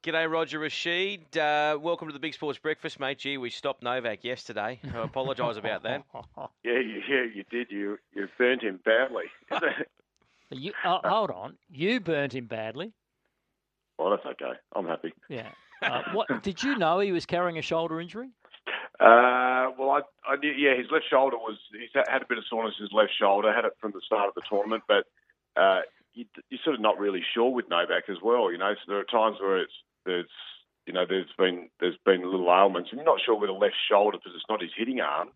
G'day, Roger Rashid. Welcome to the Big Sports Breakfast, mate. Gee, we stopped Novak yesterday. I apologise about that. Yeah, you did. You burnt him badly. Hold on. You burnt him badly. Well, that's okay. I'm happy. Yeah. What did you know he was carrying a shoulder injury? Well, I knew. Yeah, his left shoulder he's had a bit of soreness in his left shoulder. Had it from the start of the tournament, but you're sort of not really sure with Novak as well. You know, so there are times where there's been little ailments, and you're not sure with the left shoulder because it's not his hitting arm.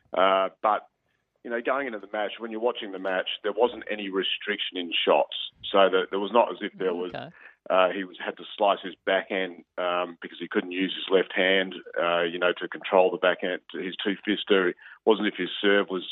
But you know, going into the match, when you're watching the match, there wasn't any restriction in shots, so that there was not as if there was. He had to slice his backhand because he couldn't use his left hand, to control the backhand. His two-fister. It wasn't if his serve was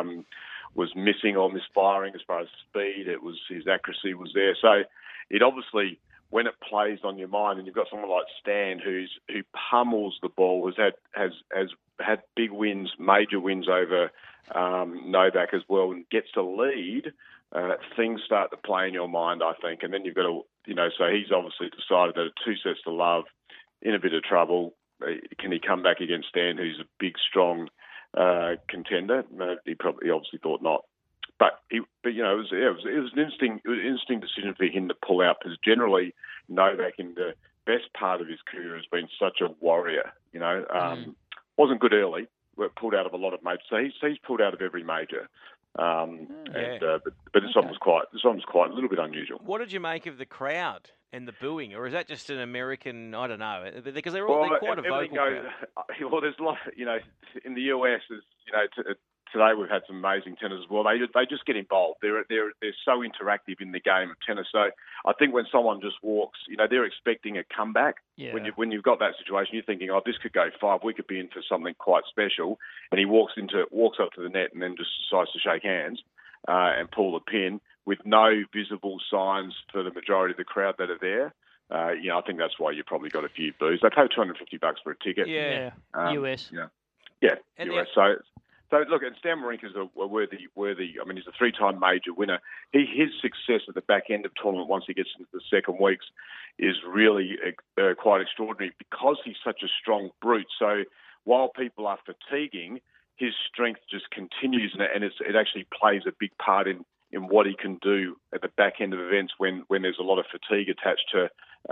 missing or misfiring as far as speed. It was his accuracy was there. So it obviously, when it plays on your mind, and you've got someone like Stan who pummels the ball, has had big wins, major wins over Novak as well, and gets to lead. Things start to play in your mind, I think, and then you've got to, so he's obviously decided that at 2-0 in a bit of trouble. Can he come back against Stan, who's a big, strong contender? He obviously thought not. But it was an interesting decision for him to pull out, because generally Novak in the best part of his career has been such a warrior. Wasn't good early, but pulled out of a lot of majors. So he's pulled out of every major. But this one was quite a little bit unusual. What did you make of the crowd and the booing, or is that just an American? I don't know, because they're quite a vocal crowd. Well, there's a lot. In the US, today we've had some amazing tennis as well. They just get involved. They're so interactive in the game of tennis. So I think when someone just walks, they're expecting a comeback. Yeah. When you've got that situation, you're thinking, this could go 5. We could be in for something quite special. And he walks up to the net and then just decides to shake hands and pull the pin with no visible signs for the majority of the crowd that are there. I think that's why you probably got a few boos. They pay $250 for a ticket. Yeah. US. Yeah. US. So look, and Stan Wawrinka's a worthy. I mean, he's a 3-time major winner. His success at the back end of tournament, once he gets into the second weeks, is really quite extraordinary, because he's such a strong brute. So while people are fatiguing, his strength just continues, and it actually plays a big part in what he can do at the back end of events when there's a lot of fatigue attached to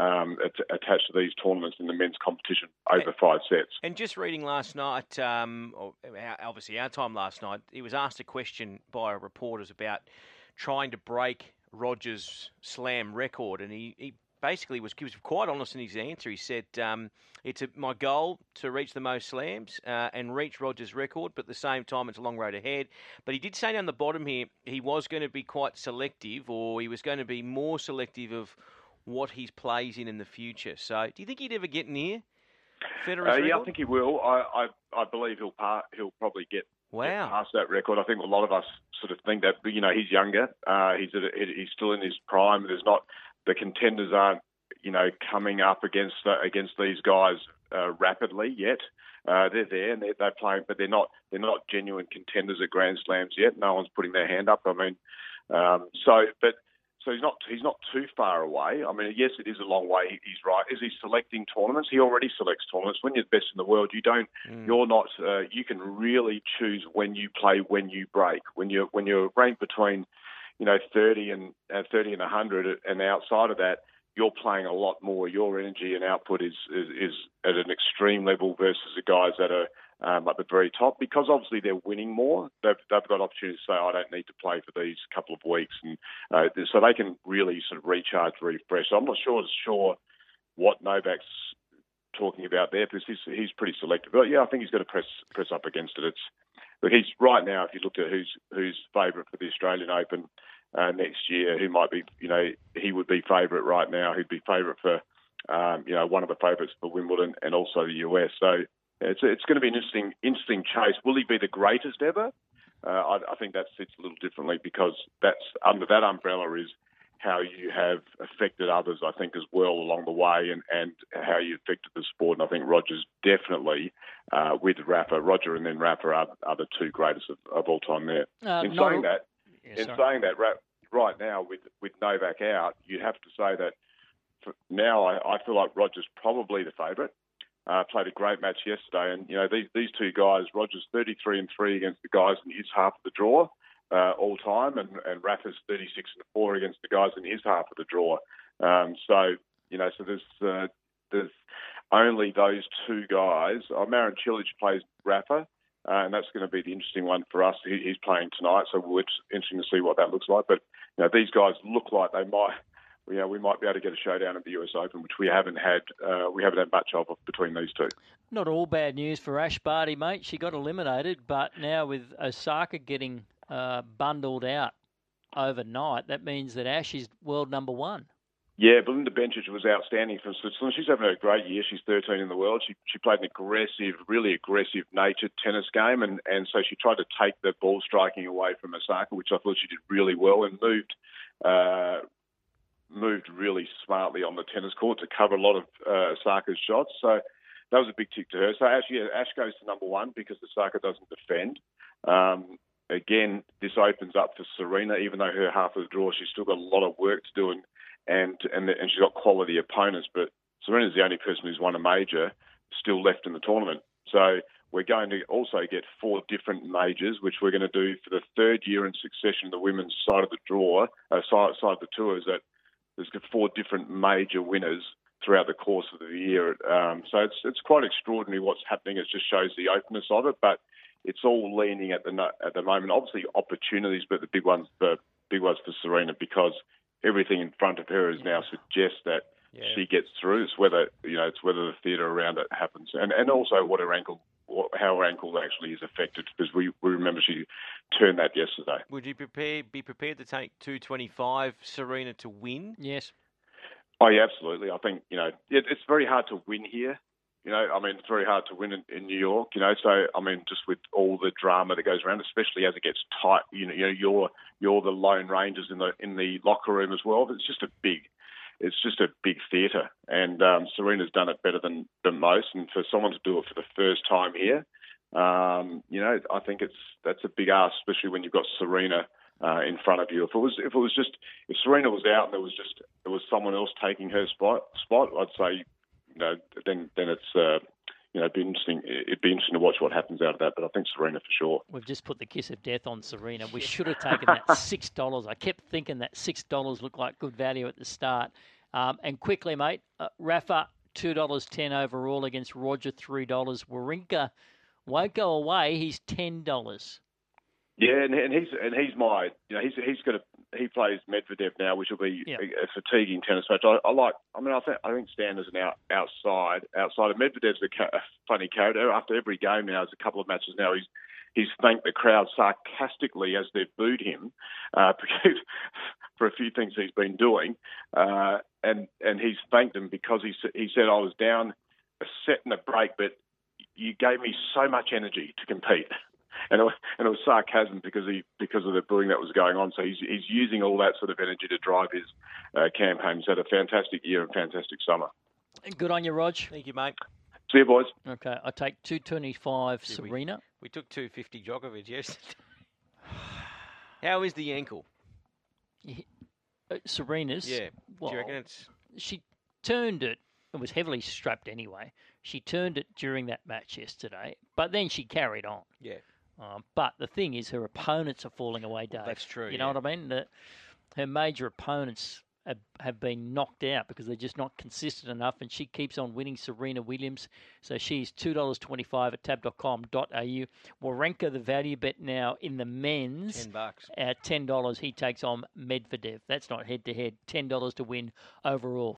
these tournaments in the men's competition over 5 sets. And just reading last night, obviously our time last night, he was asked a question by reporters about trying to break Roger's slam record, and he basically was quite honest in his answer. He said, it's my goal to reach the most slams and reach Roger's record, but at the same time, it's a long road ahead. But he did say down the bottom here, he was going to be quite selective, or he was going to be more selective of what he plays in the future. So do you think he'd ever get near Federer's record? Yeah, I think he will. I believe he'll probably get past that record. I think a lot of us sort of think that, he's younger. He's still in his prime. There's not, the contenders aren't, coming up against these guys rapidly yet. They're there and they're playing, but they're not genuine contenders at Grand Slams yet. No one's putting their hand up. I mean, So he's not too far away. I mean, yes, it is a long way. He's right. Is he selecting tournaments? He already selects tournaments. When you're the best in the world, you don't. You're not. You can really choose when you play, when you break. When you're ranked between, 30 and 100, and outside of that, you're playing a lot more. Your energy and output is at an extreme level versus the guys that are at the very top, because obviously they're winning more. They've got opportunities to say, I don't need to play for these couple of weeks, and so they can really sort of recharge, refresh. So I'm not sure what Novak's talking about there, because he's pretty selective. But yeah, I think he's going to press up against it. But he's right now. If you looked at who's favourite for the Australian Open next year, who might be, he would be favourite right now. He'd be favourite for, one of the favourites for Wimbledon and also the US. So it's going to be an interesting chase. Will he be the greatest ever? I think that sits a little differently, because that's under that umbrella is how you have affected others, I think, as well along the way, and how you affected the sport. And I think Roger's definitely, with Rafa, Roger and then Rafa are the two greatest of all time there. In saying that, right now with Novak out, you'd have to say that now I feel like Roger's probably the favourite. Played a great match yesterday, and these two guys, Roger's 33-3 against the guys in his half of the draw all time, and Rafa's 36-4 against the guys in his half of the draw. So there's only those two guys. Marin Cilic plays Rafa, and that's going to be the interesting one for us. He's playing tonight, so it's interesting to see what that looks like. But these guys look like they might. We might be able to get a showdown at the US Open, which we haven't had. We haven't had much of between these two. Not all bad news for Ash Barty, mate. She got eliminated, but now with Osaka getting bundled out overnight, that means that Ash is world number one. Yeah, Belinda Bencic was outstanding from Switzerland. She's having a great year. She's 13 in the world. She played an really aggressive natured tennis game, and so she tried to take the ball striking away from Osaka, which I thought she did really well, and moved really smartly on the tennis court to cover a lot of Osaka's shots. So that was a big tick to her. So Ash goes to number one because Osaka doesn't defend. Again, this opens up for Serena, even though her half of the draw, she's still got a lot of work to do, and she's got quality opponents. But Serena's the only person who's won a major still left in the tournament. So we're going to also get 4 different majors, which we're going to do for the third year in succession. The women's side of the draw, side of the tour, is that there's 4 different major winners throughout the course of the year. So it's quite extraordinary what's happening. It just shows the openness of it, but it's all leaning at the moment. Obviously opportunities, but the big ones for Serena, because everything in front of her is now suggests that she gets through. It's whether the theatre around it happens, and also how her ankle actually is affected, because we remember she turned that yesterday. Would you be prepared to take 225 Serena to win? Yes. Oh yeah, absolutely. I think it's very hard to win here. It's very hard to win in New York. So just with all the drama that goes around, especially as it gets tight. You're the lone rangers in the locker room as well. It's just a big theatre, and Serena's done it better than most. And for someone to do it for the first time here, I think that's a big ask, especially when you've got Serena in front of you. If Serena was out and there was someone else taking her spot, I'd say then it's it'd be interesting. It'd be interesting to watch what happens out of that. But I think Serena for sure. We've just put the kiss of death on Serena. We should have taken that $6. I kept thinking that $6 looked like good value at the start. And quickly, mate, Rafa $2.10 overall against Roger $3. Wawrinka won't go away. He's $10. Yeah, and he's my he plays Medvedev now, which will be a fatiguing tennis match. I think Stan is an outside of Medvedev's a funny character. After every game now, there's a couple of matches now, he's thanked the crowd sarcastically as they've booed him for a few things he's been doing, and he's thanked them because he said, I was down a set and a break, but you gave me so much energy to compete. And it was sarcasm because of the booing that was going on. So he's using all that sort of energy to drive his campaign. He's had a fantastic year and fantastic summer. Good on you, Rog. Thank you, mate. See you, boys. Okay, I take 225 Serena. We took 250 Djokovic yesterday. How is the ankle? Serena's? Yeah. Well, do you reckon it's... She turned it. It was heavily strapped anyway. She turned it during that match yesterday, but then she carried on. Yeah. But the thing is, her opponents are falling away, Dave. That's true. You know what I mean? Her major opponents have been knocked out because they're just not consistent enough, and she keeps on winning. Serena Williams. So she's $2.25 at tab.com.au. Wawrinka, the value bet now in the men's. $10. At $10, he takes on Medvedev. That's not head-to-head. $10 to win overall.